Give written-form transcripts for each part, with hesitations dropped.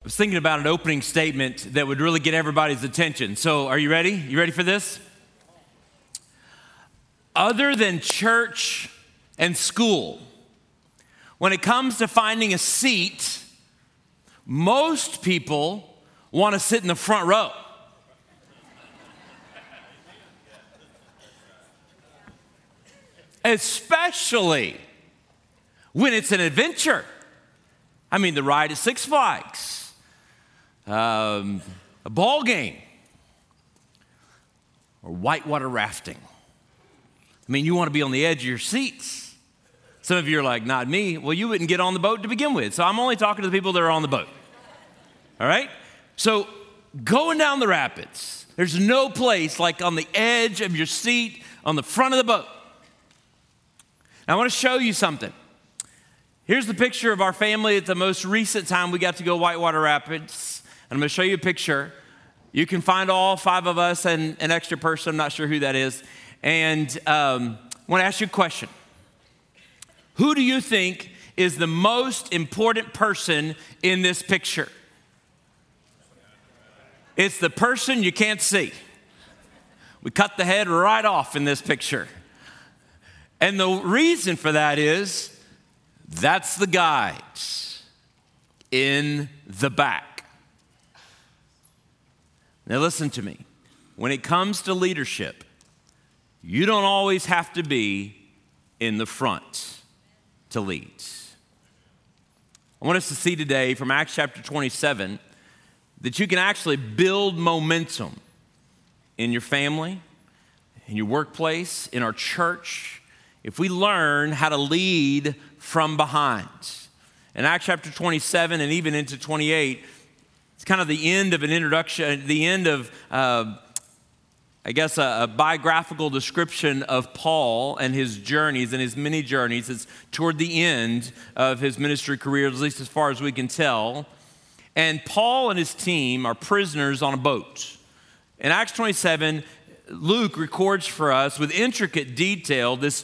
was thinking about an opening statement that would really get everybody's attention. So are you ready? You ready for this? Other than church and school, when it comes to finding a seat, most people want to sit in the front row. Especially when it's an adventure. I mean, the ride at Six Flags. A ball game, or whitewater rafting. I mean, you want to be on the edge of your seats. Some of you are like, not me. Well, you wouldn't get on the boat to begin with. So I'm only talking to the people that are on the boat. All right? So going down the rapids, there's no place like on the edge of your seat on the front of the boat. Now, I want to show you something. Here's the picture of our family at the most recent time we got to go whitewater rapids. And I'm going to show you a picture. You can find all 5 of us and an extra person. I'm not sure who that is. And I want to ask you a question. Who do you think is the most important person in this picture? It's the person you can't see. We cut the head right off in this picture. And the reason for that is that's the guide in the back. Now listen to me. When it comes to leadership, you don't always have to be in the front to lead. I want us to see today from Acts chapter 27 that you can actually build momentum in your family, in your workplace, in our church, if we learn how to lead from behind. In Acts chapter 27 and even into 28, it's kind of the end of an introduction, the end of, a biographical description of Paul and his journeys and his many journeys. It's toward the end of his ministry career, at least as far as we can tell. And Paul and his team are prisoners on a boat. In Acts 27, Luke records for us with intricate detail this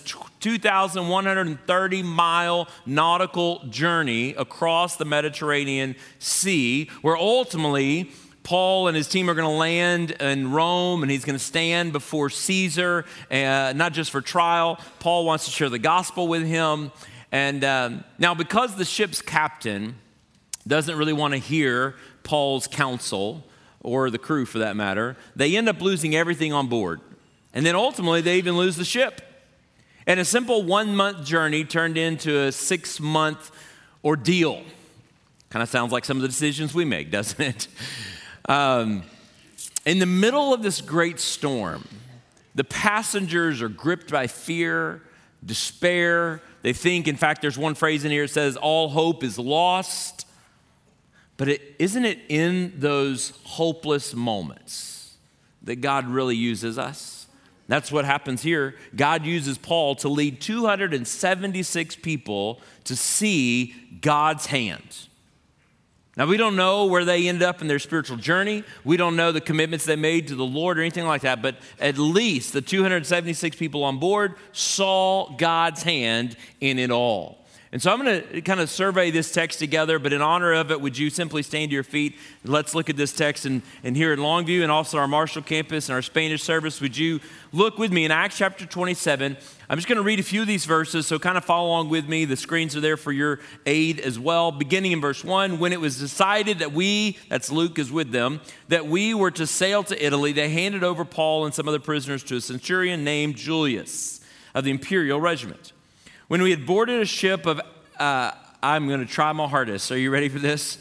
2,130-mile nautical journey across the Mediterranean Sea, where ultimately Paul and his team are going to land in Rome, and he's going to stand before Caesar, not just for trial. Paul wants to share the gospel with him. And now, because the ship's captain doesn't really want to hear Paul's counsel, or the crew for that matter, they end up losing everything on board. And then ultimately, they even lose the ship. And a simple 1-month journey turned into a 6-month ordeal. Kind of sounds like some of the decisions we make, doesn't it? In the middle of this great storm, the passengers are gripped by fear, despair. They think, in fact, there's one phrase in here that says, all hope is lost. But isn't it in those hopeless moments that God really uses us? That's what happens here. God uses Paul to lead 276 people to see God's hand. Now, we don't know where they ended up in their spiritual journey. We don't know the commitments they made to the Lord or anything like that. But at least the 276 people on board saw God's hand in it all. And so I'm going to kind of survey this text together, but in honor of it, would you simply stand to your feet? Let's look at this text. And here in Longview and also our Marshall campus and our Spanish service, would you look with me in Acts chapter 27? I'm just going to read a few of these verses, so kind of follow along with me. The screens are there for your aid as well. Beginning in verse 1, when it was decided that that's Luke is with them, that we were to sail to Italy, they handed over Paul and some other prisoners to a centurion named Julius of the imperial regiment. When we had boarded a ship of, I'm going to try my hardest. Are you ready for this?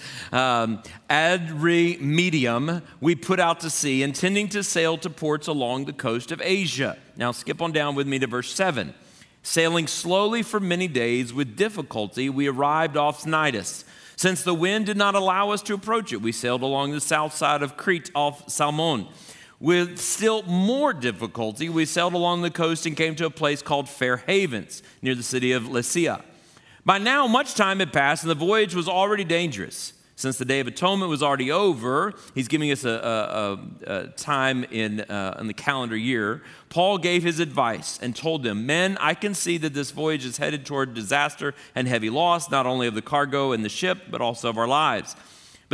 Adramyttium, we put out to sea, intending to sail to ports along the coast of Asia. Now skip on down with me to verse 7. Sailing slowly for many days with difficulty, we arrived off Cnidus. Since the wind did not allow us to approach it, we sailed along the south side of Crete off Salmon. With still more difficulty, we sailed along the coast and came to a place called Fair Havens, near the city of Lasea. By now, much time had passed, and the voyage was already dangerous. Since the Day of Atonement was already over, he's giving us a time in the calendar year, Paul gave his advice and told them, men, I can see that this voyage is headed toward disaster and heavy loss, not only of the cargo and the ship, but also of our lives.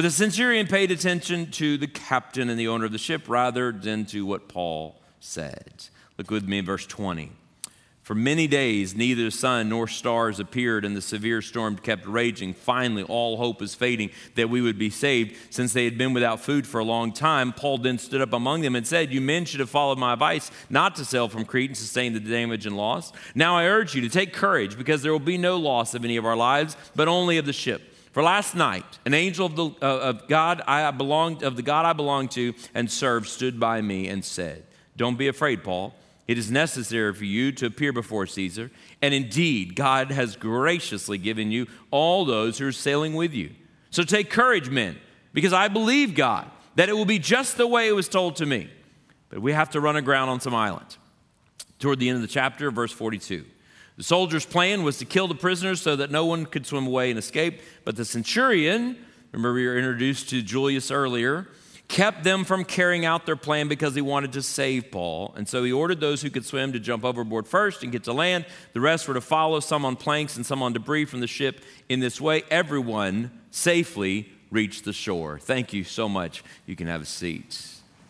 But the centurion paid attention to the captain and the owner of the ship rather than to what Paul said. Look with me in verse 20. For many days, neither the sun nor stars appeared, and the severe storm kept raging. Finally, all hope was fading that we would be saved, since they had been without food for a long time. Paul then stood up among them and said, "You men should have followed my advice not to sail from Crete and sustain the damage and loss. Now I urge you to take courage, because there will be no loss of any of our lives, but only of the ship. For last night, an angel of the God I belong to and serve stood by me and said, 'Don't be afraid, Paul. It is necessary for you to appear before Caesar, and indeed God has graciously given you all those who are sailing with you. So take courage, men, because I believe God that it will be just the way it was told to me. But we have to run aground on some island.'" Toward the end of the chapter, verse 42. The soldiers' plan was to kill the prisoners so that no one could swim away and escape. But the centurion, remember we were introduced to Julius earlier, kept them from carrying out their plan because he wanted to save Paul. And so he ordered those who could swim to jump overboard first and get to land. The rest were to follow, some on planks and some on debris from the ship. In this way, everyone safely reached the shore. Thank you so much. You can have a seat.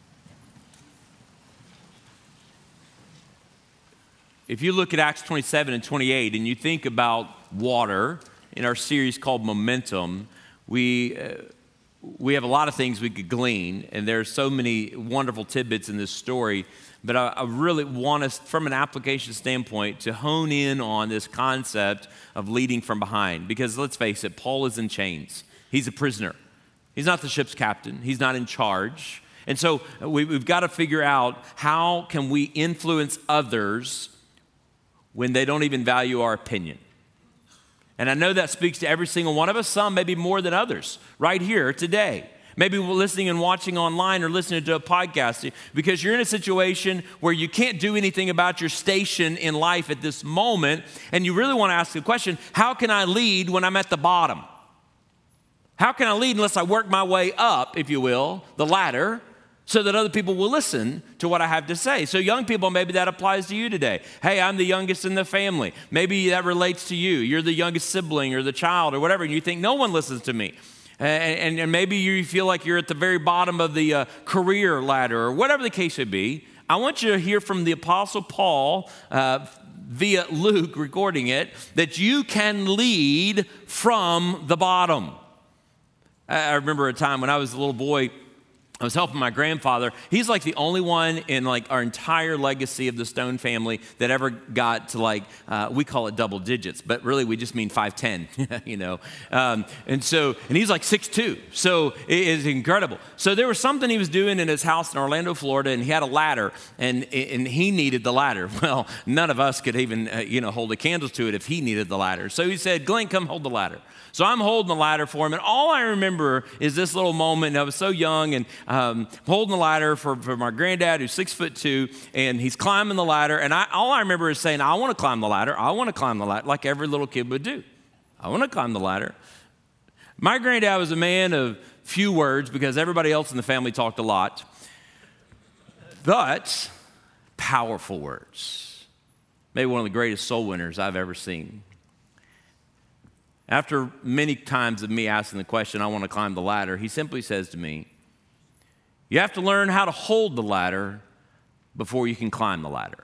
If you look at Acts 27 and 28 and you think about water in our series called Momentum, we have a lot of things we could glean, and there's so many wonderful tidbits in this story, but I really want us, from an application standpoint, to hone in on this concept of leading from behind. Because let's face it, Paul is in chains. He's a prisoner. He's not the ship's captain. He's not in charge. And so we've got to figure out, how can we influence others when they don't even value our opinion? And I know that speaks to every single one of us, some maybe more than others, right here today. Maybe we're listening and watching online or listening to a podcast because you're in a situation where you can't do anything about your station in life at this moment, and you really want to ask the question, how can I lead when I'm at the bottom? How can I lead unless I work my way up, if you will, the ladder, so that other people will listen to what I have to say? So young people, maybe that applies to you today. Hey, I'm the youngest in the family. Maybe that relates to you. You're the youngest sibling or the child or whatever, and you think no one listens to me. And maybe you feel like you're at the very bottom of the career ladder or whatever the case may be. I want you to hear from the Apostle Paul via Luke recording it, that you can lead from the bottom. I remember a time when I was a little boy, I was helping my grandfather. He's like the only one in like our entire legacy of the Stone family that ever got to we call it double digits, but really we just mean 5'10", you know. And he's like 6'2", so it is incredible. So there was something he was doing in his house in Orlando, Florida, and he had a ladder, and he needed the ladder. Well, none of us could even, hold a candle to it if he needed the ladder. So he said, "Glenn, come hold the ladder." So I'm holding the ladder for him, and all I remember is this little moment. I was so young, and holding the ladder for my granddad, who's 6'2", and he's climbing the ladder, and all I remember is saying, "I want to climb the ladder. I want to climb the ladder," like every little kid would do. I want to climb the ladder. My granddad was a man of few words because everybody else in the family talked a lot, but powerful words. Maybe one of the greatest soul winners I've ever seen. After many times of me asking the question, "I want to climb the ladder," he simply says to me, "You have to learn how to hold the ladder before you can climb the ladder."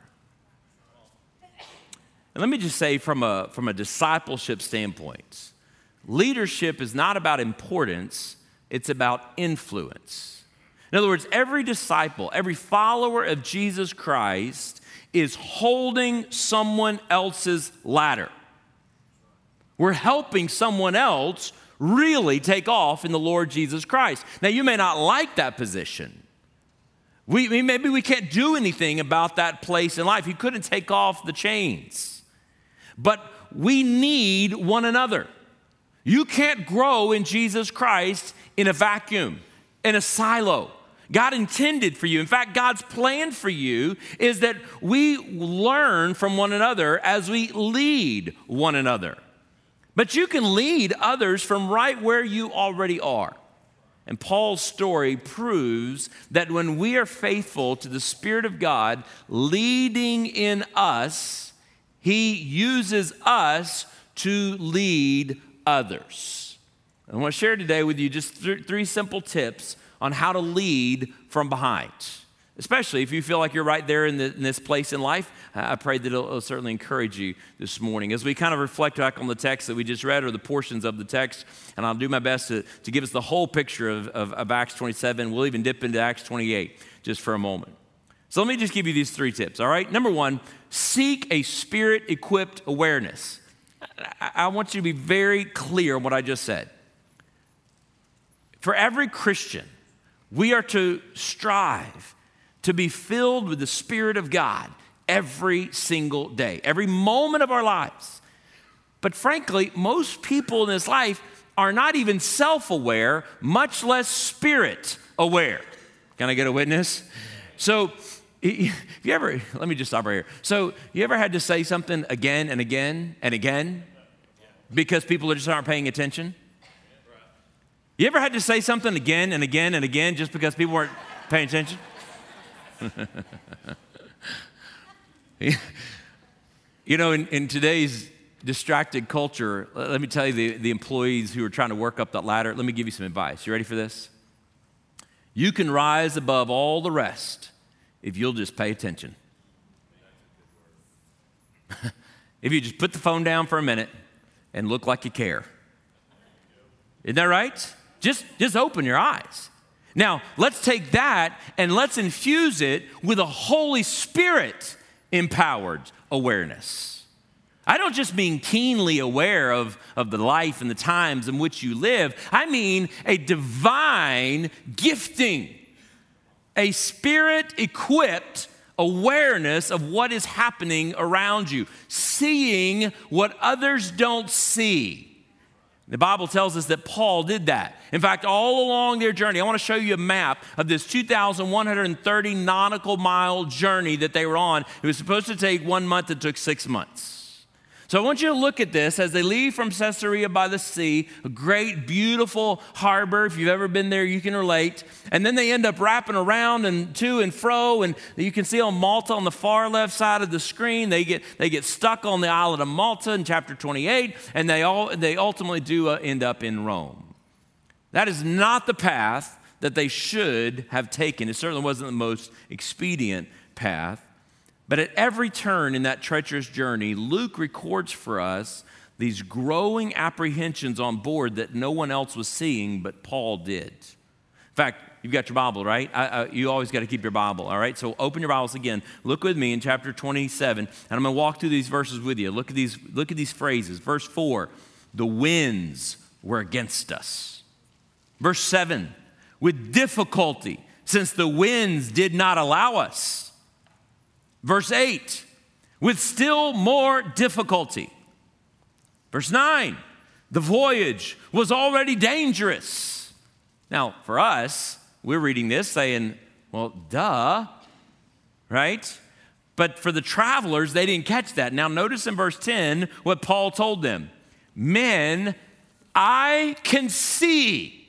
And let me just say, from a discipleship standpoint, leadership is not about importance, it's about influence. In other words, every disciple, every follower of Jesus Christ is holding someone else's ladder. We're helping someone else really take off in the Lord Jesus Christ. Now, you may not like that position. Maybe we can't do anything about that place in life. You couldn't take off the chains. But we need one another. You can't grow in Jesus Christ in a vacuum, in a silo. God intended for you. In fact, God's plan for you is that we learn from one another as we lead one another. But you can lead others from right where you already are. And Paul's story proves that when we are faithful to the Spirit of God leading in us, He uses us to lead others. I want to share today with you just three simple tips on how to lead from behind, especially if you feel like you're right there in this place in life. I pray that it'll certainly encourage you this morning as we kind of reflect back on the text that we just read or the portions of the text, and I'll do my best to give us the whole picture of Acts 27. We'll even dip into Acts 28 just for a moment. So let me just give you these three tips, all right? Number one, seek a Spirit-equipped awareness. I want you to be very clear on what I just said. For every Christian, we are to strive to be filled with the Spirit of God every single day, every moment of our lives. But frankly, most people in this life are not even self-aware, much less Spirit-aware. Can I get a witness? So, let me just stop right here. So, you ever had to say something again and again and again because people just aren't paying attention? You ever had to say something again and again and again just because people weren't paying attention? You know, in today's distracted culture, let me tell you, the employees who are trying to work up that ladder, let me give you some advice. You ready for this? You can rise above all the rest if you'll just pay attention. If you just put the phone down for a minute and look like you care. Isn't that right? Just open your eyes. Now, let's take that and let's infuse it with a Holy Spirit empowered awareness. I don't just mean keenly aware of the life and the times in which you live. I mean a divine gifting, a Spirit-equipped awareness of what is happening around you, seeing what others don't see. The Bible tells us that Paul did that. In fact, all along their journey, I want to show you a map of this 2,130 nautical mile journey that they were on. It was supposed to take 1 month. It took 6 months. So I want you to look at this as they leave from Caesarea by the sea, a great, beautiful harbor. If you've ever been there, you can relate. And then they end up wrapping around and to and fro. And you can see on Malta on the far left side of the screen, they get stuck on the island of Malta in chapter 28. And they ultimately do end up in Rome. That is not the path that they should have taken. It certainly wasn't the most expedient path. But at every turn in that treacherous journey, Luke records for us these growing apprehensions on board that no one else was seeing, but Paul did. In fact, you've got your Bible, right? You always got to keep your Bible, all right? So open your Bibles again. Look with me in chapter 27, and I'm going to walk through these verses with you. Look at these phrases. Verse 4, the winds were against us. Verse 7, with difficulty, since the winds did not allow us. Verse 8, with still more difficulty. Verse 9, the voyage was already dangerous. Now, for us, we're reading this saying, well, duh, right? But for the travelers, they didn't catch that. Now, notice in verse 10 what Paul told them. Men, I can see.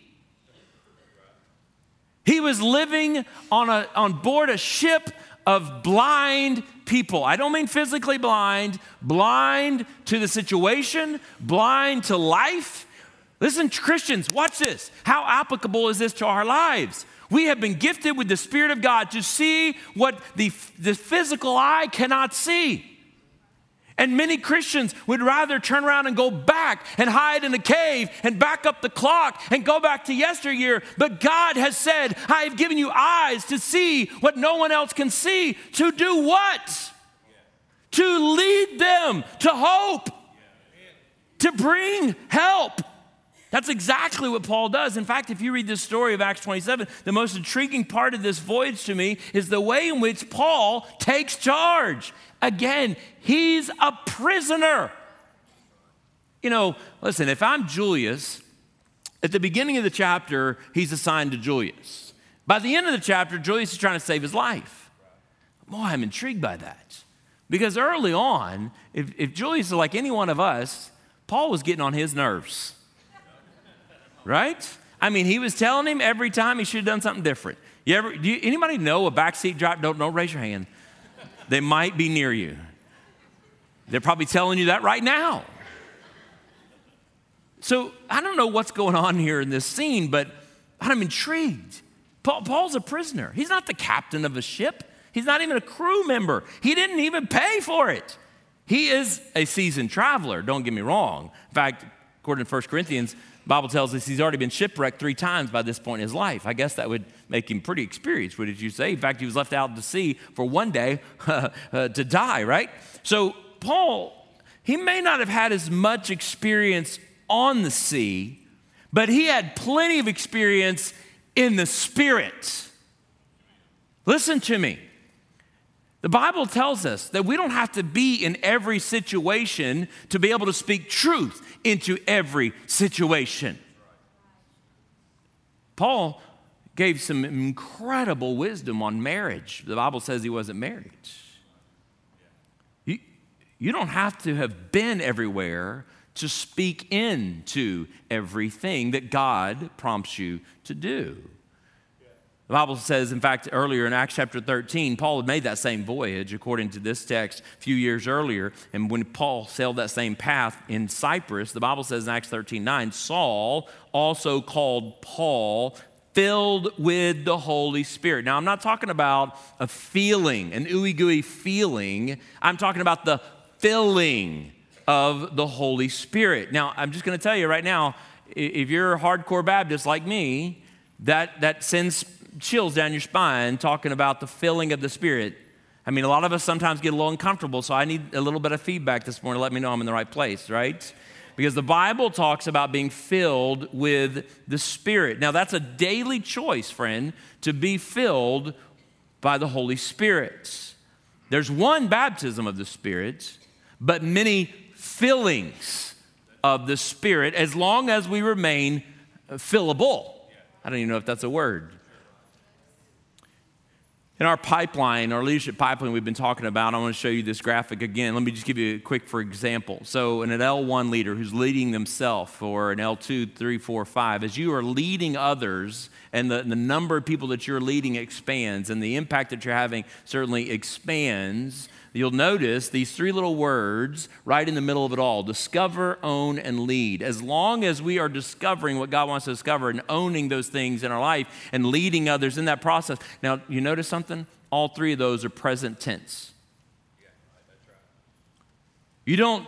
He was living on board a ship of blind people. I don't mean physically blind, blind to the situation, blind to life. Listen, Christians, watch this. How applicable is this to our lives? We have been gifted with the Spirit of God to see what the physical eye cannot see. And many Christians would rather turn around and go back and hide in a cave and back up the clock and go back to yesteryear. But God has said, I have given you eyes to see what no one else can see. To do what? To lead them to hope. To bring help. That's exactly what Paul does. In fact, if you read this story of Acts 27, the most intriguing part of this voyage to me is the way in which Paul takes charge. Again, he's a prisoner. You know, listen, if I'm Julius, at the beginning of the chapter, he's assigned to Julius. By the end of the chapter, Julius is trying to save his life. Boy, I'm intrigued by that. Because early on, if Julius is like any one of us, Paul was getting on his nerves. Right? I mean, he was telling him every time he should have done something different. Anybody know a backseat driver? Don't raise your hand. They might be near you. They're probably telling you that right now. So I don't know what's going on here in this scene, but I'm intrigued. Paul's a prisoner. He's not the captain of a ship. He's not even a crew member. He didn't even pay for it. He is a seasoned traveler, don't get me wrong. In fact, according to 1 Corinthians, the Bible tells us he's already been shipwrecked 3 times by this point in his life. I guess that would make him pretty experienced, wouldn't you say? In fact, he was left out to sea for one day to die, right? So Paul, he may not have had as much experience on the sea, but he had plenty of experience in the Spirit. Listen to me. The Bible tells us that we don't have to be in every situation to be able to speak truth into every situation. Paul gave some incredible wisdom on marriage. The Bible says he wasn't married. You don't have to have been everywhere to speak into everything that God prompts you to do. The Bible says, in fact, earlier in Acts chapter 13, Paul had made that same voyage, according to this text, a few years earlier. And when Paul sailed that same path in Cyprus, the Bible says in Acts 13:9, Saul, also called Paul, filled with the Holy Spirit. Now, I'm not talking about a feeling, an ooey-gooey feeling. I'm talking about the filling of the Holy Spirit. Now, I'm just going to tell you right now, if you're a hardcore Baptist like me, that sends chills down your spine talking about the filling of the Spirit. I mean, a lot of us sometimes get a little uncomfortable, so I need a little bit of feedback this morning to let me know I'm in the right place, right? Because the Bible talks about being filled with the Spirit. Now, that's a daily choice, friend, to be filled by the Holy Spirit. There's one baptism of the Spirit, but many fillings of the Spirit as long as we remain fillable. I don't even know if that's a word. In our pipeline, our leadership pipeline we've been talking about, I want to show you this graphic again. Let me just give you a quick for example. So an L1 leader who's leading themselves, or an L2, 3, 4, 5, as you are leading others and the number of people that you're leading expands and the impact that you're having certainly expands, you'll notice these 3 little words right in the middle of it all: discover, own, and lead. As long as we are discovering what God wants to discover and owning those things in our life and leading others in that process. Now, you notice something? All 3 of those are present tense. You don't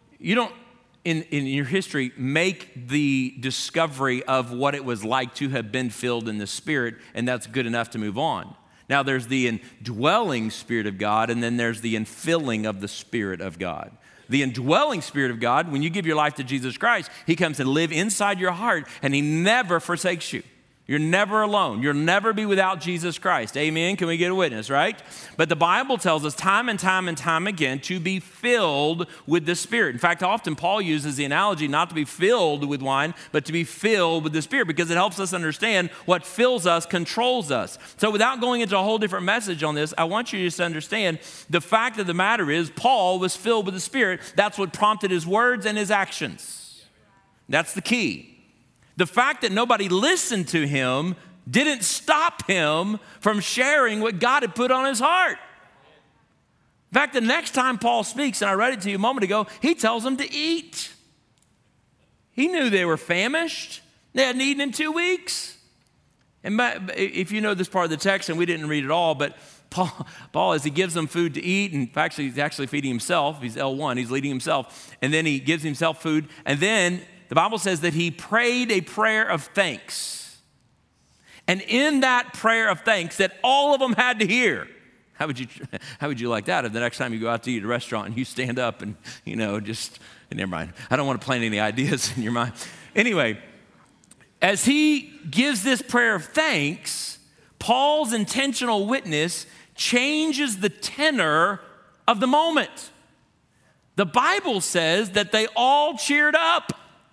in your history make the discovery of what it was like to have been filled in the Spirit, and that's good enough to move on. Now, there's the indwelling Spirit of God, and then there's the infilling of the Spirit of God. The indwelling Spirit of God, when you give your life to Jesus Christ, He comes to live inside your heart, and He never forsakes you. You're never alone. You'll never be without Jesus Christ. Amen? Can we get a witness, right? But the Bible tells us time and time and time again to be filled with the Spirit. In fact, often Paul uses the analogy not to be filled with wine, but to be filled with the Spirit, because it helps us understand what fills us controls us. So without going into a whole different message on this, I want you just to understand the fact of the matter is Paul was filled with the Spirit. That's what prompted his words and his actions. That's the key. The fact that nobody listened to him didn't stop him from sharing what God had put on his heart. In fact, the next time Paul speaks, and I read it to you a moment ago, he tells them to eat. He knew they were famished. They hadn't eaten in 2 weeks. And if you know this part of the text, and we didn't read it all, but Paul, as he gives them food to eat, and in fact, he's actually feeding himself. He's L1, he's leading himself. And then he gives himself food, and then the Bible says that he prayed a prayer of thanks. And in that prayer of thanks that all of them had to hear. How would you like that if the next time you go out to eat at a restaurant and you stand up and, never mind. I don't want to plant any ideas in your mind. Anyway, as he gives this prayer of thanks, Paul's intentional witness changes the tenor of the moment. The Bible says that they all cheered up.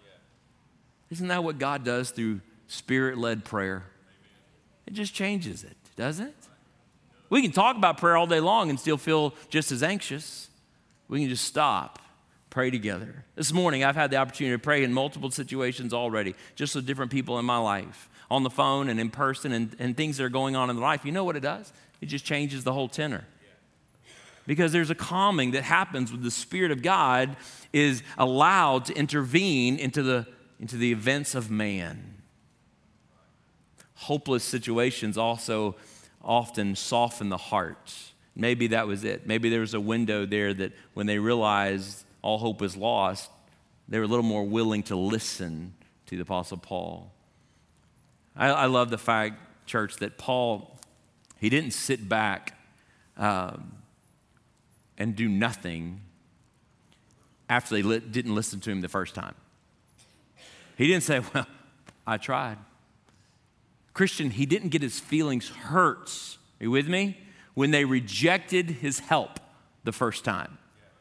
Isn't that what God does through Spirit-led prayer? It just changes it, doesn't it? We can talk about prayer all day long and still feel just as anxious. We can just stop, pray together. This morning, I've had the opportunity to pray in multiple situations already, just with different people in my life, on the phone and in person, and things that are going on in life. You know what it does? It just changes the whole tenor. Because there's a calming that happens when the Spirit of God is allowed to intervene into into the events of man. Hopeless situations also often soften the heart. Maybe that was it. Maybe there was a window there that when they realized all hope was lost, they were a little more willing to listen to the Apostle Paul. I love the fact, church, that Paul, he didn't sit back and do nothing after they didn't listen to him the first time. He didn't say, well, I tried. Christian, he didn't get his feelings hurt. Are you with me? When they rejected his help the first time.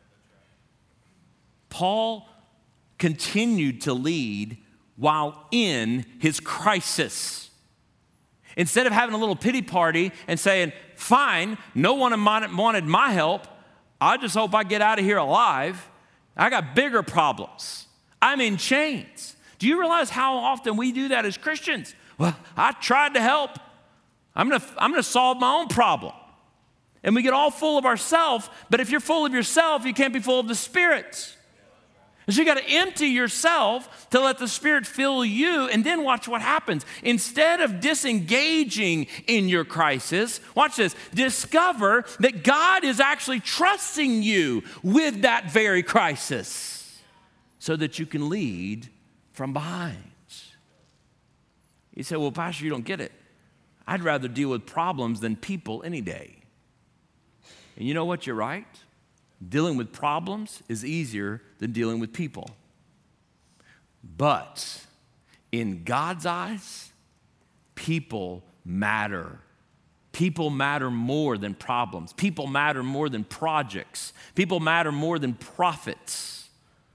Paul continued to lead while in his crisis. Instead of having a little pity party and saying, fine, no one wanted my help. I just hope I get out of here alive. I got bigger problems. I'm in chains. Do you realize how often we do that as Christians? Well, I tried to help. I'm gonna solve my own problem. And we get all full of ourselves, but if you're full of yourself, you can't be full of the Spirit. And so you got to empty yourself to let the Spirit fill you, and then watch what happens. Instead of disengaging in your crisis, watch this, discover that God is actually trusting you with that very crisis so that you can lead from behind. You say, well, Pastor, you don't get it. I'd rather deal with problems than people any day. And you know what? You're right. Dealing with problems is easier than dealing with people. But in God's eyes, people matter. People matter more than problems. People matter more than projects. People matter more than profits.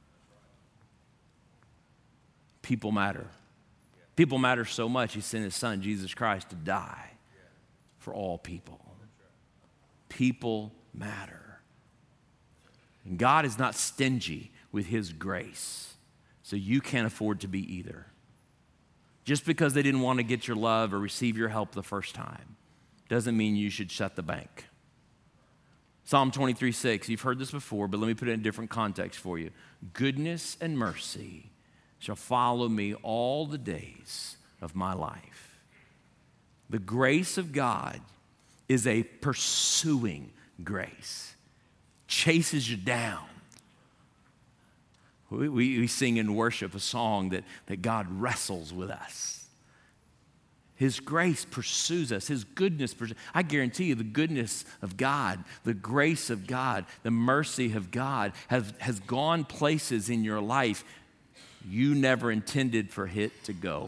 People matter. People matter so much, He sent His Son, Jesus Christ, to die for all people. People matter. And God is not stingy with His grace, so you can't afford to be either. Just because they didn't want to get your love or receive your help the first time doesn't mean you should shut the bank. Psalm 23:6, you've heard this before, but let me put it in a different context for you. Goodness and mercy shall follow me all the days of my life. The grace of God is a pursuing grace. Chases you down. We sing in worship a song that God wrestles with us. His grace pursues us. His goodness pursues. I guarantee you the goodness of God, the grace of God, the mercy of God has gone places in your life you never intended for it to go.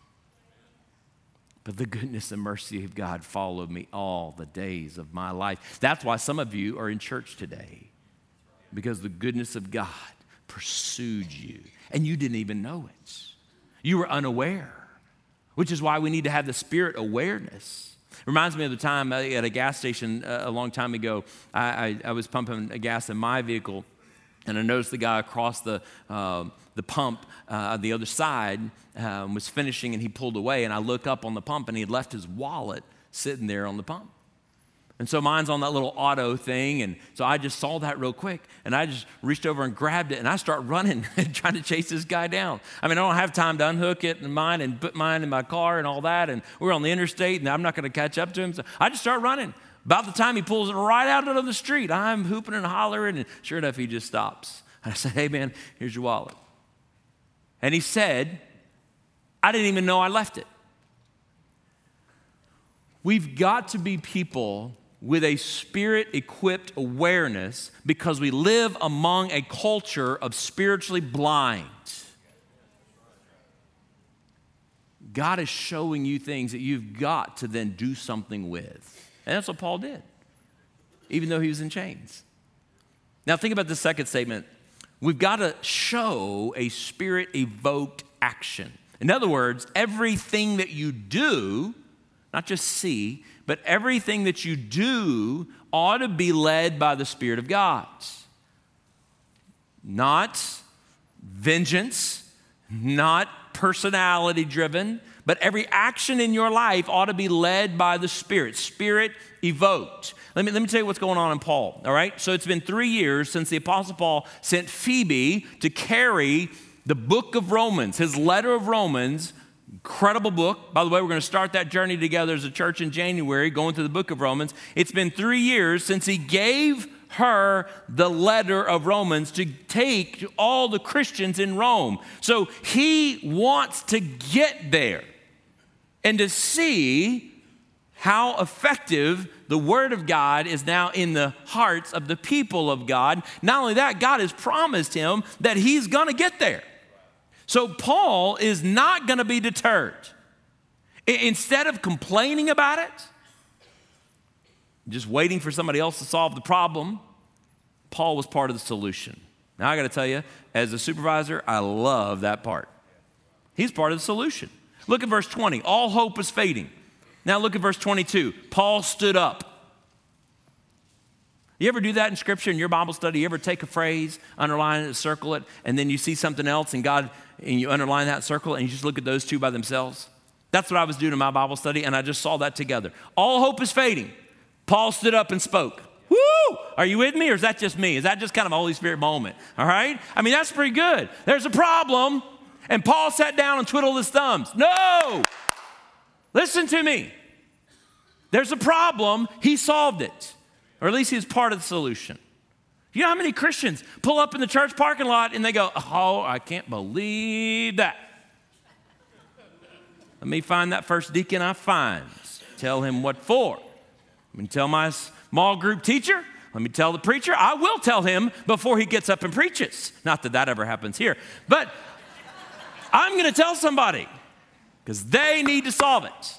But the goodness and mercy of God followed me all the days of my life. That's why some of you are in church today, because the goodness of God pursued you, and you didn't even know it. You were unaware, which is why we need to have the Spirit awareness. Reminds me of the time at a gas station a long time ago. I was pumping gas in my vehicle, and I noticed the guy across the pump the other side was finishing, and he pulled away, and I look up on the pump, and he had left his wallet sitting there on the pump. And so mine's on that little auto thing, and so I just saw that real quick, and I just reached over and grabbed it, and I start running and trying to chase this guy down. I mean, I don't have time to unhook it in mine and put mine in my car and all that, and we're on the interstate, and I'm not going to catch up to him, so I just start running. About the time he pulls it right out of the street, I'm hooping and hollering, and sure enough, he just stops. And I said, hey, man, here's your wallet. And he said, I didn't even know I left it. We've got to be people with a Spirit-equipped awareness because we live among a culture of spiritually blind. God is showing you things that you've got to then do something with. And that's what Paul did, even though he was in chains. Now think about the second statement. We've got to show a Spirit-evoked action. In other words, everything that you do, not just see, but everything that you do ought to be led by the Spirit of God. Not vengeance, not personality-driven, but every action in your life ought to be led by the Spirit, Spirit-evoked. Let me tell you what's going on in Paul, all right? So it's been 3 years since the Apostle Paul sent Phoebe to carry The book of Romans, his letter of Romans, incredible book. By the way, we're going to start that journey together as a church in January, going through the book of Romans. It's been 3 years since he gave her the letter of Romans to take to all the Christians in Rome. So he wants to get there and to see how effective the Word of God is now in the hearts of the people of God. Not only that, God has promised him that he's going to get there. So Paul is not going to be deterred. Instead of complaining about it, just waiting for somebody else to solve the problem, Paul was part of the solution. Now I got to tell you, as a supervisor, I love that part. He's part of the solution. Look at verse 20. All hope is fading. Now look at verse 22. Paul stood up. You ever do that in Scripture in your Bible study? You ever take a phrase, underline it, circle it, and then you see something else and you underline that, circle it, and you just look at those two by themselves? That's what I was doing in my Bible study, and I just saw that together. All hope is fading. Paul stood up and spoke. Woo! Are you with me, or is that just me? Is that just kind of a Holy Spirit moment? All right? I mean, that's pretty good. There's a problem, and Paul sat down and twiddled his thumbs. No! Listen to me. There's a problem. He solved it. Or at least he was part of the solution. You know how many Christians pull up in the church parking lot and they go, oh, I can't believe that. Let me find that first deacon I find. Tell him what for. Let me tell my small group teacher. Let me tell the preacher. I will tell him before he gets up and preaches. Not that that ever happens here. But I'm going to tell somebody because they need to solve it.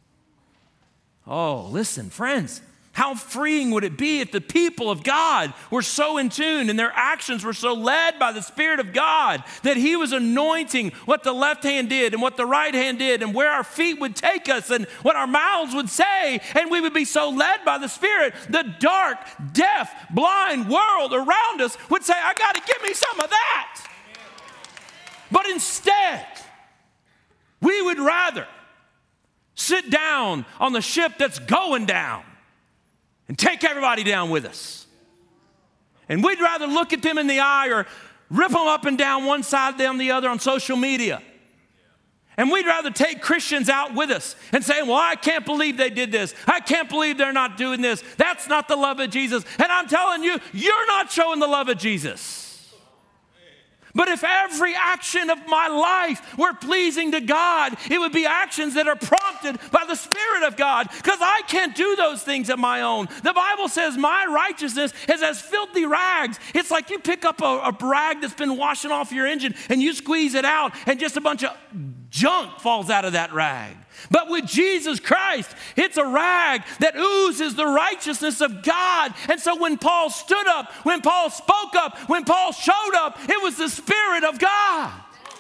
Oh, listen, friends, how freeing would it be if the people of God were so in tune and their actions were so led by the Spirit of God that he was anointing what the left hand did and what the right hand did and where our feet would take us and what our mouths would say, and we would be so led by the Spirit, the dark, deaf, blind world around us would say, I got to give me some of that. But instead, we would rather sit down on the ship that's going down and take everybody down with us. And we'd rather look at them in the eye or rip them up and down one side, down the other on social media. And we'd rather take Christians out with us and say, well, I can't believe they did this. I can't believe they're not doing this. That's not the love of Jesus. And I'm telling you, you're not showing the love of Jesus. But if every action of my life were pleasing to God, it would be actions that are prompted by the Spirit of God, because I can't do those things of my own. The Bible says my righteousness is as filthy rags. It's like you pick up a rag that's been washing off your engine and you squeeze it out and just a bunch of junk falls out of that rag. But with Jesus Christ, it's a rag that oozes the righteousness of God. And so when Paul stood up, when Paul spoke up, when Paul showed up, it was the Spirit of God.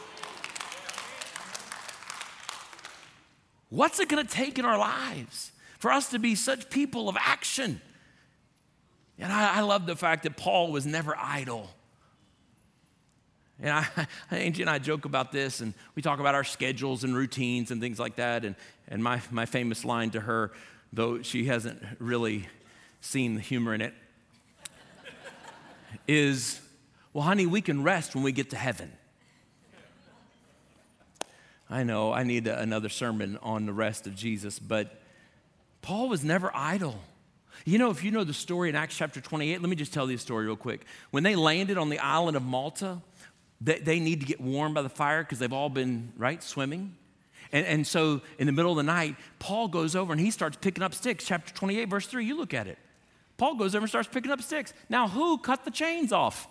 What's it going to take in our lives for us to be such people of action? And I love the fact that Paul was never idle. And Angie and I joke about this, and we talk about our schedules and routines and things like that. And my famous line to her, though she hasn't really seen the humor in it, is, well, honey, we can rest when we get to heaven. I know I need another sermon on the rest of Jesus, but Paul was never idle. You know, if you know the story in Acts chapter 28, let me just tell you a story real quick. When they landed on the island of Malta, they need to get warm by the fire because they've all been, right, swimming. And so in the middle of the night, Paul goes over and he starts picking up sticks. Chapter 28, verse 3, you look at it. Paul goes over and starts picking up sticks. Now, who cut the chains off?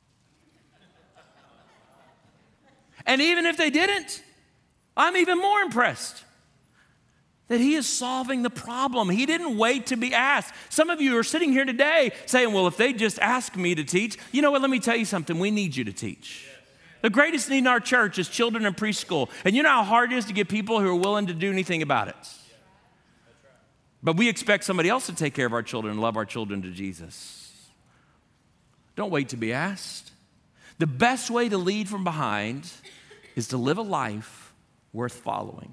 And even if they didn't, I'm even more impressed that he is solving the problem. He didn't wait to be asked. Some of you are sitting here today saying, well, if they just ask me to teach, you know what, let me tell you something. We need you to teach. The greatest need in our church is children in preschool. And you know how hard it is to get people who are willing to do anything about it. But we expect somebody else to take care of our children and love our children to Jesus. Don't wait to be asked. The best way to lead from behind is to live a life worth following.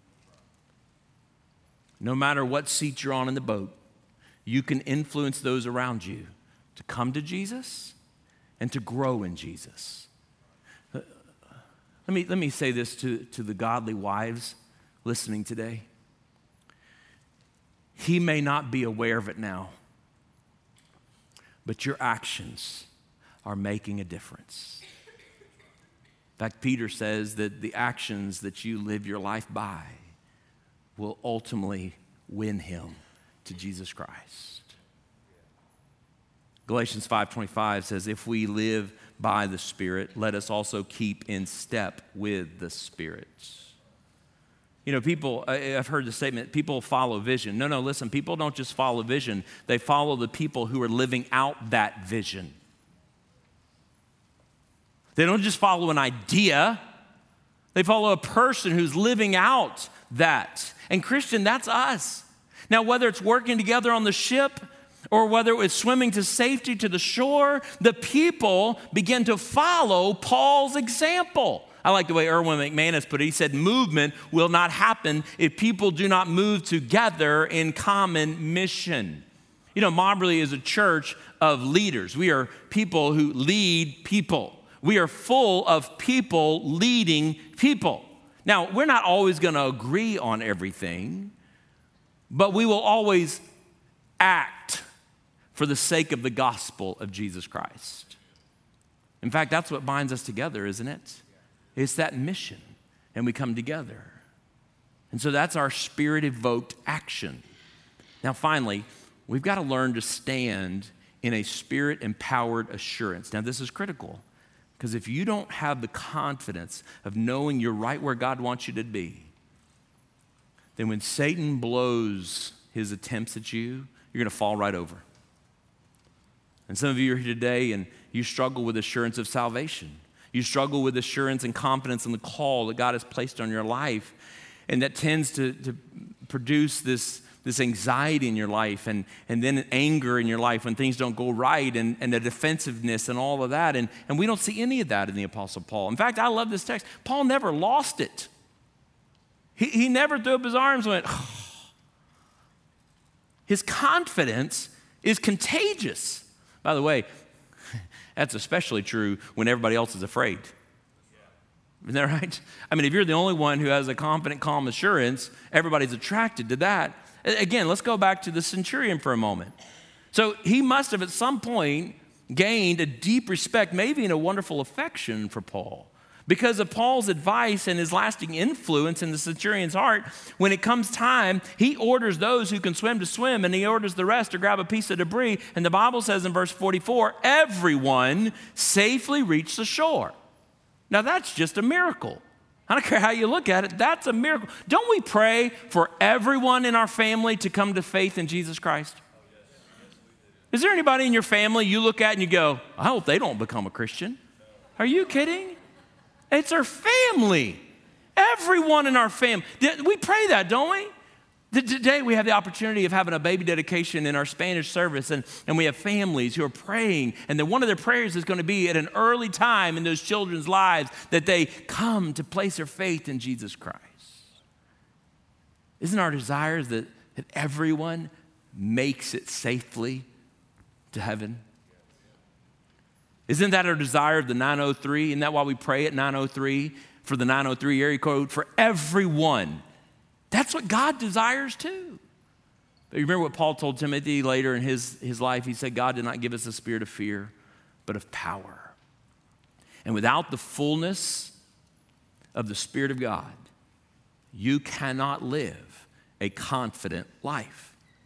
No matter what seat you're on in the boat, you can influence those around you to come to Jesus and to grow in Jesus. Let me say this to the godly wives listening today. He may not be aware of it now, but your actions are making a difference. In fact, Peter says that the actions that you live your life by will ultimately win him to Jesus Christ. Galatians 5:25 says, if we live by the Spirit, let us also keep in step with the Spirit. You know, people, I've heard the statement, people follow vision. No, listen, people don't just follow vision. They follow the people who are living out that vision. They don't just follow an idea. They follow a person who's living out that. And Christian, that's us. Now, whether it's working together on the ship or whether it's swimming to safety to the shore, the people begin to follow Paul's example. I like the way Erwin McManus put it. He said, movement will not happen if people do not move together in common mission. You know, Moberly is a church of leaders. We are people who lead people. We are full of people leading people. Now, we're not always going to agree on everything, but we will always act for the sake of the gospel of Jesus Christ. In fact, that's what binds us together, isn't it? It's that mission, and we come together. And so that's our spirit-evoked action. Now, finally, we've got to learn to stand in a spirit-empowered assurance. Now, this is critical, because if you don't have the confidence of knowing you're right where God wants you to be, then when Satan blows his attempts at you, you're going to fall right over. And some of you are here today, and you struggle with assurance of salvation. You struggle with assurance and confidence in the call that God has placed on your life. And that tends to produce this anxiety in your life and then anger in your life when things don't go right and the defensiveness and all of that. And we don't see any of that in the Apostle Paul. In fact, I love this text. Paul never lost it. He never threw up his arms and went, oh. His confidence is contagious. By the way, that's especially true when everybody else is afraid. Isn't that right? I mean, if you're the only one who has a confident, calm assurance, everybody's attracted to that. Again, let's go back to the centurion for a moment. So he must have at some point gained a deep respect, maybe a wonderful affection for Paul. Because of Paul's advice and his lasting influence in the centurion's heart, when it comes time, he orders those who can swim to swim, and he orders the rest to grab a piece of debris. And the Bible says in verse 44, everyone safely reached the shore. Now that's just a miracle. I don't care how you look at it, that's a miracle. Don't we pray for everyone in our family to come to faith in Jesus Christ? Is there anybody in your family you look at and you go, I hope they don't become a Christian? Are you kidding? It's our family. Everyone in our family. We pray that, don't we? Today we have the opportunity of having a baby dedication in our Spanish service, and we have families who are praying, and then one of their prayers is going to be at an early time in those children's lives that they come to place their faith in Jesus Christ. Isn't our desire that everyone makes it safely to heaven? Isn't that our desire of the 903? Isn't that why we pray at 903 for the 903 area code for everyone? That's what God desires too. But you remember what Paul told Timothy later in his life? He said, God did not give us a spirit of fear, but of power. And without the fullness of the Spirit of God, you cannot live a confident life.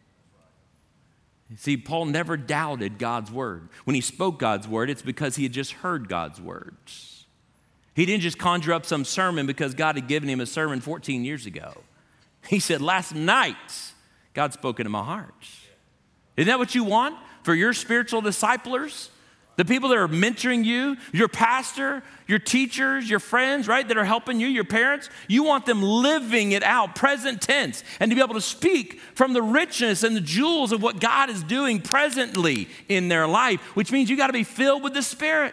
See, Paul never doubted God's word. When he spoke God's word, it's because he had just heard God's words. He didn't just conjure up some sermon because God had given him a sermon 14 years ago. He said, last night, God spoke into my heart. Isn't that what you want for your spiritual disciplers? The people that are mentoring you, your pastor, your teachers, your friends, right, that are helping you, your parents, you want them living it out, present tense, and to be able to speak from the richness and the jewels of what God is doing presently in their life, which means you got to be filled with the Spirit.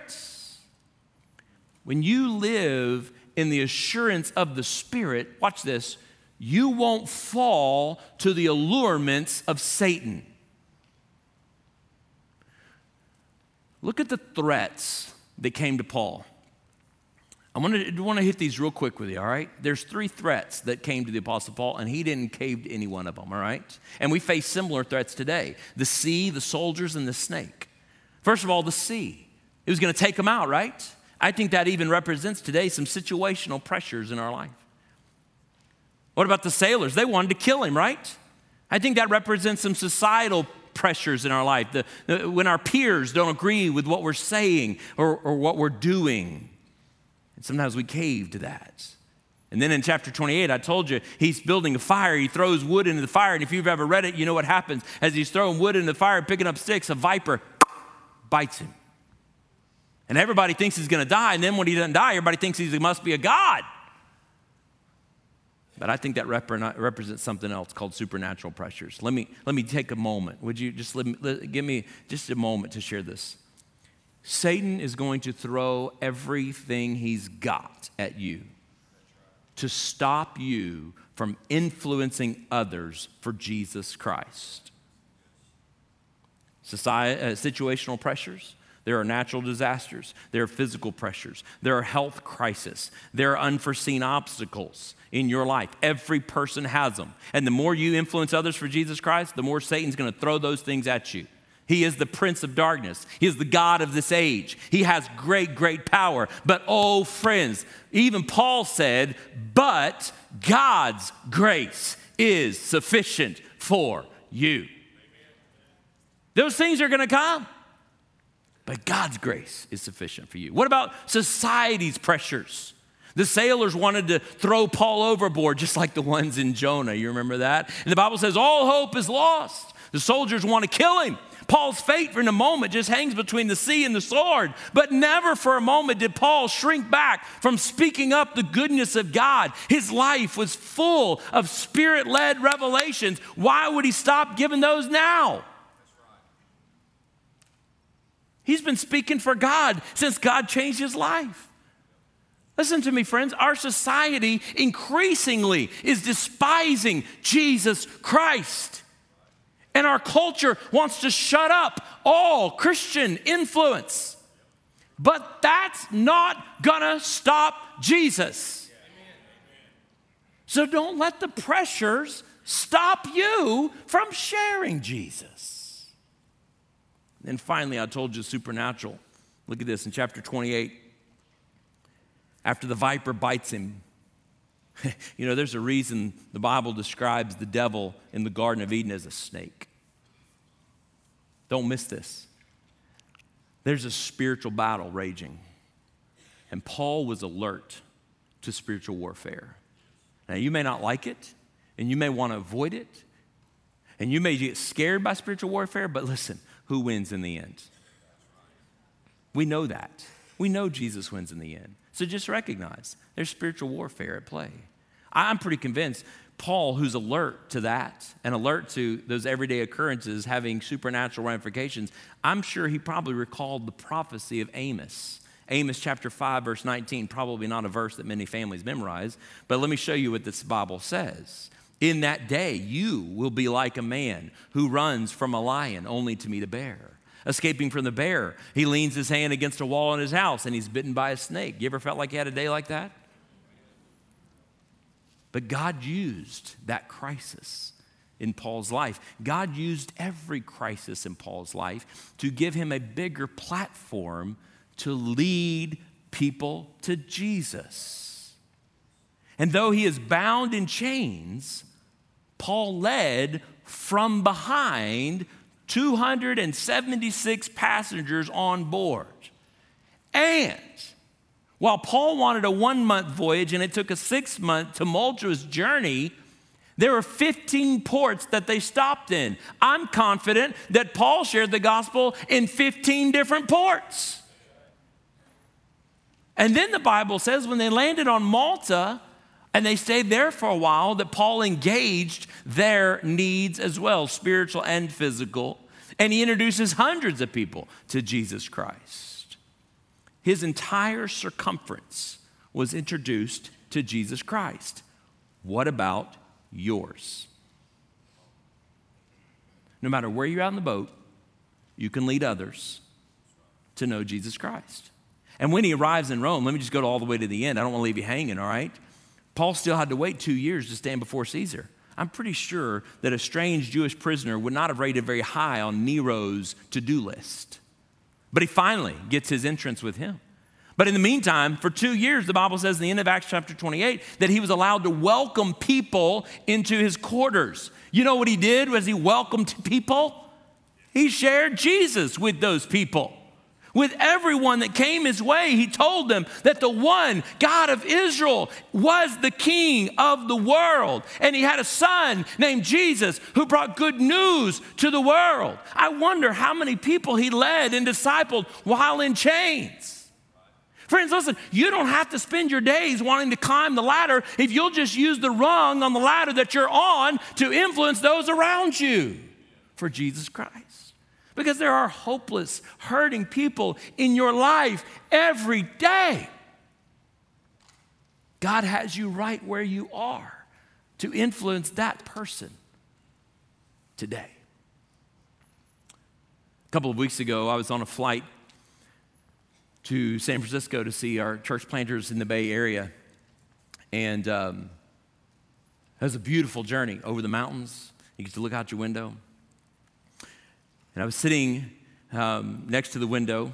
When you live in the assurance of the Spirit, watch this, you won't fall to the allurements of Satan. Look at the threats that came to Paul. I want to hit these real quick with you, all right? There's 3 threats that came to the Apostle Paul, and he didn't cave to any one of them, all right? And we face similar threats today. The sea, the soldiers, and the snake. First of all, the sea. It was going to take them out, right? I think that even represents today some situational pressures in our life. What about the sailors? They wanted to kill him, right? I think that represents some societal pressures in our life. When our peers don't agree with what we're saying or what we're doing. And sometimes we cave to that. And then in chapter 28, I told you, he's building a fire. He throws wood into the fire. And if you've ever read it, you know what happens. As he's throwing wood into the fire, picking up sticks, a viper bites him. And everybody thinks he's going to die. And then when he doesn't die, everybody thinks he must be a god. But I think that represents something else called supernatural pressures. Let me take a moment. Would you just give me just a moment to share this? Satan is going to throw everything he's got at you to stop you from influencing others for Jesus Christ. Situational pressures. There are natural disasters. There are physical pressures. There are health crises. There are unforeseen obstacles in your life. Every person has them. And the more you influence others for Jesus Christ, the more Satan's going to throw those things at you. He is the prince of darkness. He is the God of this age. He has great, great power. But oh, friends, even Paul said, but God's grace is sufficient for you. Those things are going to come. But God's grace is sufficient for you. What about society's pressures? The sailors wanted to throw Paul overboard, just like the ones in Jonah. You remember that? And the Bible says all hope is lost. The soldiers want to kill him. Paul's fate in a moment just hangs between the sea and the sword. But never for a moment did Paul shrink back from speaking up the goodness of God. His life was full of Spirit-led revelations. Why would he stop giving those now? He's been speaking for God since God changed his life. Listen to me, friends. Our society increasingly is despising Jesus Christ. And our culture wants to shut up all Christian influence. But that's not gonna stop Jesus. So don't let the pressures stop you from sharing Jesus. And finally, I told you supernatural. Look at this in chapter 28. After the viper bites him, you know, there's a reason the Bible describes the devil in the Garden of Eden as a snake. Don't miss this. There's a spiritual battle raging. And Paul was alert to spiritual warfare. Now, you may not like it, and you may want to avoid it, and you may get scared by spiritual warfare, but listen, who wins in the end? We know that. We know Jesus wins in the end. So just recognize there's spiritual warfare at play. I'm pretty convinced Paul, who's alert to that and alert to those everyday occurrences having supernatural ramifications, I'm sure he probably recalled the prophecy of Amos. Amos chapter 5, verse 19, probably not a verse that many families memorize, but let me show you what this Bible says. In that day, you will be like a man who runs from a lion only to meet a bear. Escaping from the bear, he leans his hand against a wall in his house and he's bitten by a snake. You ever felt like you had a day like that? But God used that crisis in Paul's life. God used every crisis in Paul's life to give him a bigger platform to lead people to Jesus. And though he is bound in chains, Paul led from behind 276 passengers on board. And while Paul wanted a 1-month voyage and it took a 6-month tumultuous journey, there were 15 ports that they stopped in. I'm confident that Paul shared the gospel in 15 different ports. And then the Bible says when they landed on Malta and they stayed there for a while, that Paul engaged their needs as well, spiritual and physical. And he introduces hundreds of people to Jesus Christ. His entire circumference was introduced to Jesus Christ. What about yours? No matter where you're out in the boat, you can lead others to know Jesus Christ. And when he arrives in Rome, let me just go all the way to the end. I don't want to leave you hanging, all right? Paul still had to wait 2 years to stand before Caesar. I'm pretty sure that a strange Jewish prisoner would not have rated very high on Nero's to-do list. But he finally gets his entrance with him. But in the meantime, for 2 years, the Bible says in the end of Acts chapter 28 that he was allowed to welcome people into his quarters. You know what he did as he welcomed people? He shared Jesus with those people. With everyone that came his way, he told them that the one God of Israel was the king of the world. And he had a son named Jesus who brought good news to the world. I wonder how many people he led and discipled while in chains. Friends, listen, you don't have to spend your days wanting to climb the ladder if you'll just use the rung on the ladder that you're on to influence those around you for Jesus Christ. Because there are hopeless, hurting people in your life every day. God has you right where you are to influence that person today. A couple of weeks ago, I was on a flight to San Francisco to see our church planters in the Bay Area. And it was a beautiful journey over the mountains. You get to look out your window. And I was sitting next to the window,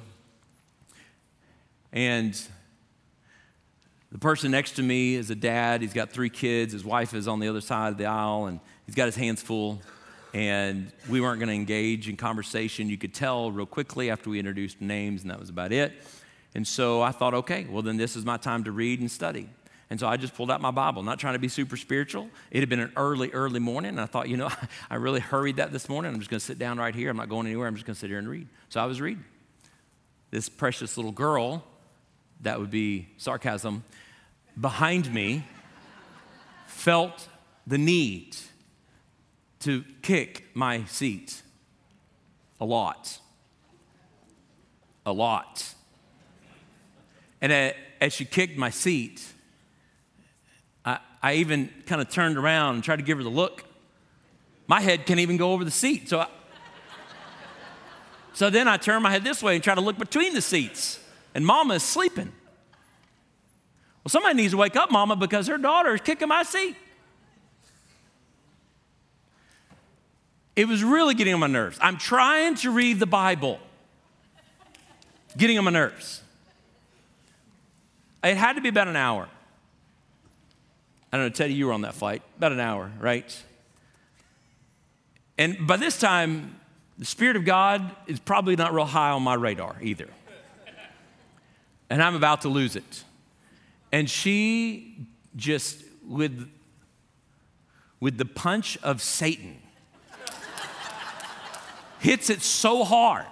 and the person next to me is a dad. He's got 3 kids. His wife is on the other side of the aisle, and he's got his hands full. And we weren't going to engage in conversation. You could tell real quickly after we introduced names, and that was about it. And so I thought, okay, well, then this is my time to read and study. And so I just pulled out my Bible, not trying to be super spiritual. It had been an early morning, and I thought, I really hurried that this morning. I'm just going to sit down right here. I'm not going anywhere. I'm just going to sit here and read. So I was reading. This precious little girl, that would be sarcasm, behind me felt the need to kick my seat a lot. And as she kicked my seat, I even kind of turned around and tried to give her the look. My head can't even go over the seat. So then I turned my head this way and tried to look between the seats. And Mama is sleeping. Well, somebody needs to wake up Mama because her daughter is kicking my seat. It was really getting on my nerves. I'm trying to read the Bible. Getting on my nerves. It had to be about an hour. I don't know, Teddy, you were on that flight. About an hour, right? And by this time, the Spirit of God is probably not real high on my radar either. And I'm about to lose it. And she just, with the punch of Satan, hits it so hard,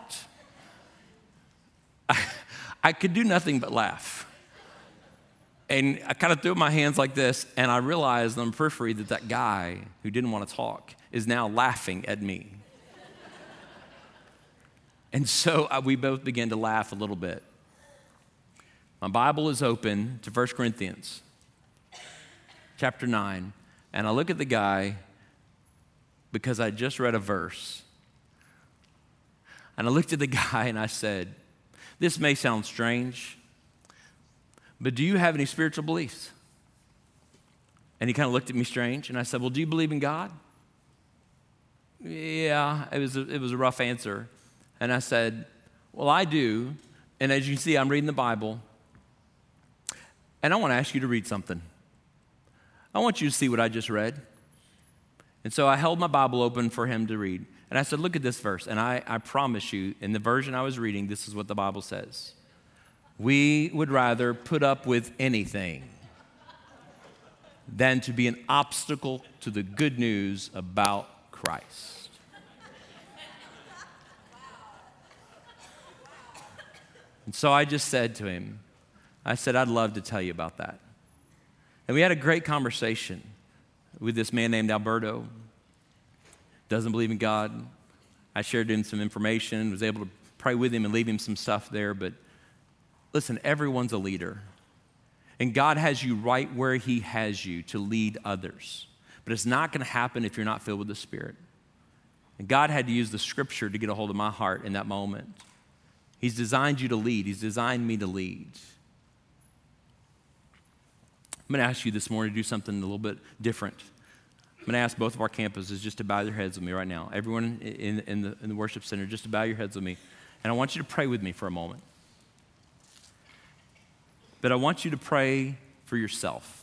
I could do nothing but laugh. And I kind of threw my hands like this, and I realized on the periphery that guy who didn't want to talk is now laughing at me. And so we both began to laugh a little bit. My Bible is open to 1 Corinthians chapter 9, and I look at the guy because I just read a verse. And I looked at the guy and I said, this may sound strange, but do you have any spiritual beliefs? And he kind of looked at me strange, and I said, well, do you believe in God? Yeah, it was a rough answer. And I said, well, I do, and as you see, I'm reading the Bible, and I want to ask you to read something. I want you to see what I just read. And so I held my Bible open for him to read, and I said, look at this verse, and I promise you, in the version I was reading, this is what the Bible says. We would rather put up with anything than to be an obstacle to the good news about Christ. And so I just said to him, I said, I'd love to tell you about that. And we had a great conversation with this man named Alberto. Doesn't believe in God. I shared him some information, was able to pray with him and leave him some stuff there, but listen, everyone's a leader. And God has you right where he has you to lead others. But it's not going to happen if you're not filled with the Spirit. And God had to use the scripture to get a hold of my heart in that moment. He's designed you to lead. He's designed me to lead. I'm going to ask you this morning to do something a little bit different. I'm going to ask both of our campuses just to bow their heads with me right now. Everyone in the worship center, just to bow your heads with me. And I want you to pray with me for a moment. But I want you to pray for yourself.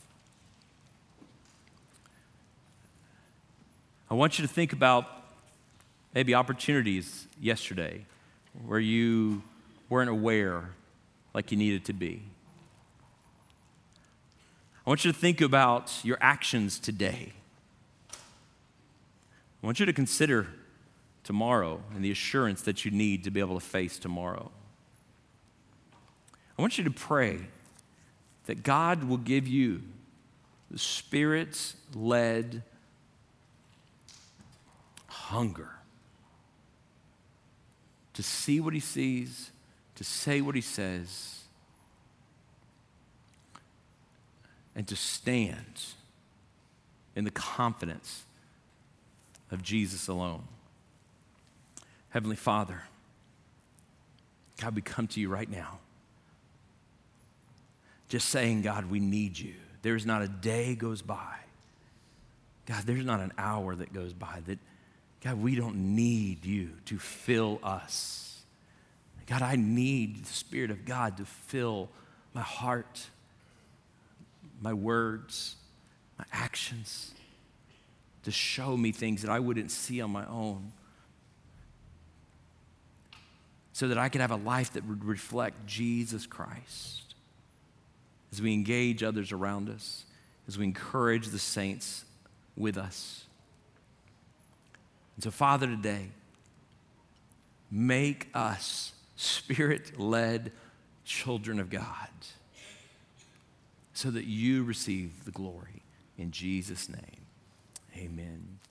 I want you to think about maybe opportunities yesterday where you weren't aware like you needed to be. I want you to think about your actions today. I want you to consider tomorrow and the assurance that you need to be able to face tomorrow. I want you to pray that God will give you the Spirit-led hunger to see what He sees, to say what He says, and to stand in the confidence of Jesus alone. Heavenly Father, God, we come to you right now. Just saying, God, we need you. There's not a day goes by. God, there's not an hour that goes by that, God, we don't need you to fill us. God, I need the Spirit of God to fill my heart, my words, my actions, to show me things that I wouldn't see on my own, so that I could have a life that would reflect Jesus Christ as we engage others around us, as we encourage the saints with us. And so, Father, today, make us Spirit-led children of God so that you receive the glory. In Jesus' name, amen.